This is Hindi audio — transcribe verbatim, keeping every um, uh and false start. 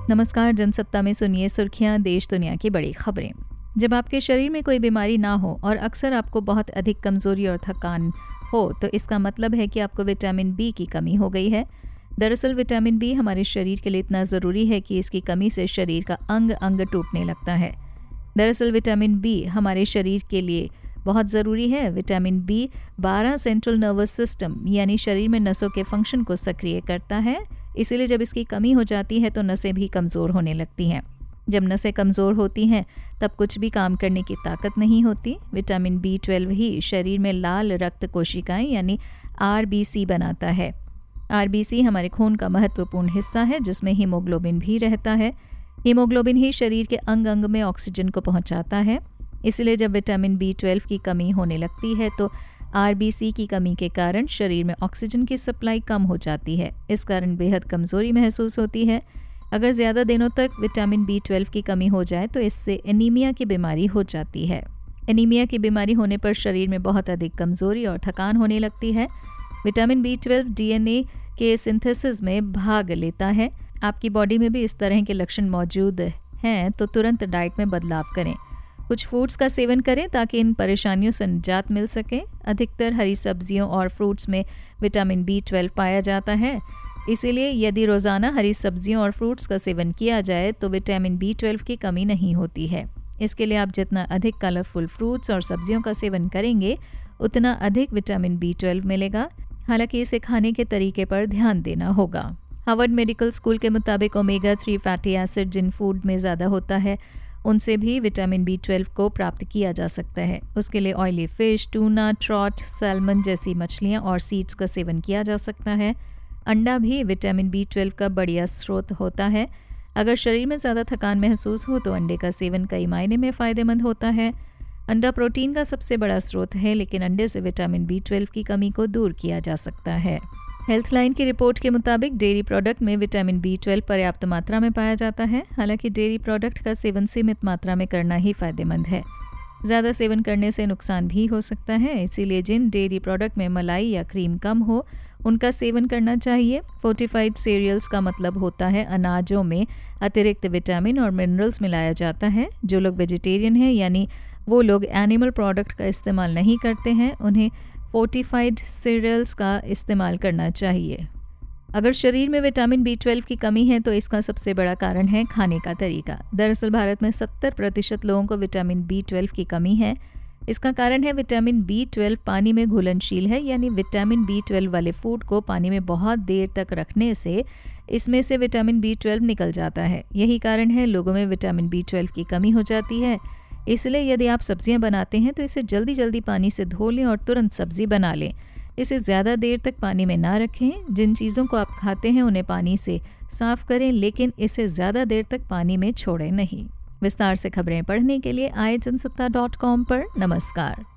नमस्कार, जनसत्ता में सुनिए सुर्खियां, देश दुनिया की बड़ी खबरें। जब आपके शरीर में कोई बीमारी ना हो और अक्सर आपको बहुत अधिक कमजोरी और थकान हो तो इसका मतलब है कि आपको विटामिन बी की कमी हो गई है। दरअसल विटामिन बी हमारे शरीर के लिए इतना ज़रूरी है कि इसकी कमी से शरीर का अंग अंग टूटने लगता है। दरअसल विटामिन बी हमारे शरीर के लिए बहुत ज़रूरी है। विटामिन बी बारह सेंट्रल नर्वस सिस्टम यानी शरीर में नसों के फंक्शन को सक्रिय करता है। इसीलिए जब इसकी कमी हो जाती है तो नसें भी कमज़ोर होने लगती हैं। जब नसें कमज़ोर होती हैं तब कुछ भी काम करने की ताकत नहीं होती। विटामिन बी ट्वेल्व ही शरीर में लाल रक्त कोशिकाएं यानी आर बी सी बनाता है। आर बी सी हमारे खून का महत्वपूर्ण हिस्सा है जिसमें हीमोग्लोबिन भी रहता है। हीमोग्लोबिन ही शरीर के अंग अंग में ऑक्सीजन को पहुंचाता है। इसलिए जब विटामिन बी ट्वेल्व की कमी होने लगती है तो आर बी सी की कमी के कारण शरीर में ऑक्सीजन की सप्लाई कम हो जाती है। इस कारण बेहद कमज़ोरी महसूस होती है। अगर ज़्यादा दिनों तक विटामिन बी ट्वेल्व की कमी हो जाए तो इससे एनीमिया की बीमारी हो जाती है। एनीमिया की बीमारी होने पर शरीर में बहुत अधिक कमज़ोरी और थकान होने लगती है। Vitamin B twelve D N A के सिंथेसिस में भाग लेता है। आपकी बॉडी में भी इस तरह के लक्षण मौजूद हैं तो तुरंत डाइट में बदलाव करें। कुछ फूड्स का सेवन करें ताकि इन परेशानियों से निजात मिल सके। अधिकतर हरी सब्जियों और फ्रूट्स में विटामिन बी ट्वेल्व पाया जाता है। इसीलिए यदि रोज़ाना हरी सब्जियों और फ्रूट्स का सेवन किया जाए तो विटामिन बी ट्वेल्व की कमी नहीं होती है। इसके लिए आप जितना अधिक कलरफुल फ्रूट्स और सब्जियों का सेवन करेंगे उतना अधिक विटामिन बी ट्वेल्व मिलेगा। हालांकि इसे खाने के तरीके पर ध्यान देना होगा। हार्वर्ड मेडिकल स्कूल के मुताबिक ओमेगा थ्री फैटी एसिड जिन फूड में ज़्यादा होता है उनसे भी विटामिन बी ट्वेल्व को प्राप्त किया जा सकता है। उसके लिए oily fish, tuna, trout, salmon जैसी मछलियाँ और सीड्स का सेवन किया जा सकता है। अंडा भी विटामिन बी ट्वेल्व का बढ़िया स्रोत होता है। अगर शरीर में ज़्यादा थकान महसूस हो तो अंडे का सेवन कई मायने में फ़ायदेमंद होता है। अंडा प्रोटीन का सबसे बड़ा स्रोत है लेकिन अंडे से विटामिन बी ट्वेल्व की कमी को दूर किया जा सकता है। हेल्थलाइन की रिपोर्ट के मुताबिक डेयरी प्रोडक्ट में विटामिन बी ट्वेल्व पर्याप्त मात्रा में पाया जाता है। हालांकि डेयरी प्रोडक्ट का सेवन सीमित मात्रा में करना ही फ़ायदेमंद है। ज़्यादा सेवन करने से नुकसान भी हो सकता है। इसीलिए जिन डेयरी प्रोडक्ट में मलाई या क्रीम कम हो उनका सेवन करना चाहिए। फोर्टिफाइड सीरियल्स का मतलब होता है अनाजों में अतिरिक्त विटामिन और मिनरल्स मिलाया जाता है। जो लोग वेजिटेरियन हैं यानी वो लोग एनिमल प्रोडक्ट का इस्तेमाल नहीं करते हैं उन्हें फोर्टिफाइड सीरियल्स का इस्तेमाल करना चाहिए। अगर शरीर में विटामिन बी ट्वेल्व की कमी है तो इसका सबसे बड़ा कारण है खाने का तरीका। दरअसल भारत में सत्तर प्रतिशत लोगों को विटामिन बी ट्वेल्व की कमी है। इसका कारण है विटामिन बी ट्वेल्व पानी में घुलनशील है यानी विटामिन बी ट्वेल्व वाले फूड को पानी में बहुत देर तक रखने से इसमें से विटामिन बी ट्वेल्व निकल जाता है। यही कारण है लोगों में विटामिन बी ट्वेल्व की कमी हो जाती है। इसलिए यदि आप सब्जियां बनाते हैं तो इसे जल्दी जल्दी पानी से धो लें और तुरंत सब्जी बना लें। इसे ज़्यादा देर तक पानी में ना रखें। जिन चीज़ों को आप खाते हैं उन्हें पानी से साफ़ करें लेकिन इसे ज़्यादा देर तक पानी में छोड़ें नहीं। विस्तार से खबरें पढ़ने के लिए आए जनसत्ता डॉट कॉम पर नमस्कार।